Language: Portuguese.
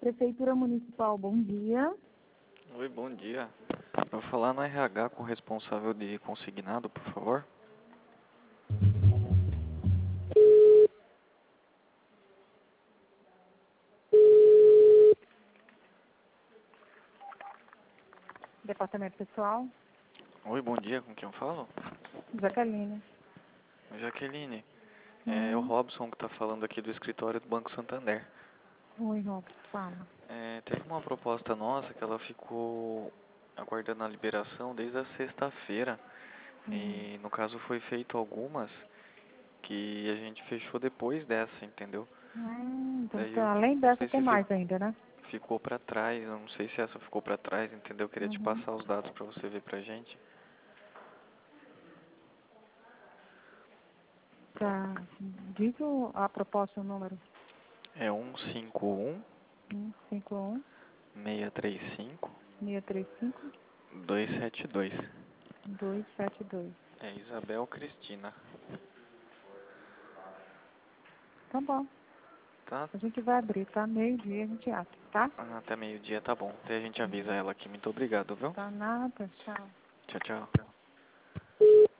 Prefeitura Municipal, bom dia. Oi, bom dia. Eu vou falar no RH com o responsável de consignado, por favor. Departamento Pessoal, Oi, bom dia, com quem eu falo? Jaqueline. Jaqueline, é o Robson que está falando aqui do escritório do Banco Santander. Oi, Rob, fala. Teve uma proposta nossa que ela ficou aguardando a liberação desde a sexta-feira. E no caso foi feito algumas que a gente fechou depois dessa, entendeu? Então, Daí eu além não dessa, sei tem se mais ainda, né? ficou para trás, eu não sei se essa ficou para trás, entendeu? Eu queria te passar os dados para você ver pra gente. Tá. Diz a proposta, o número. É 151 51 635 635 272. 272. É Isabel Cristina. Tá bom. Tá? A gente vai abrir, tá? Meio-dia a gente abre, tá? Até meio-dia tá bom. Daí a gente avisa ela aqui. Muito obrigado, viu? Tá nada, tchau. Tchau, tchau.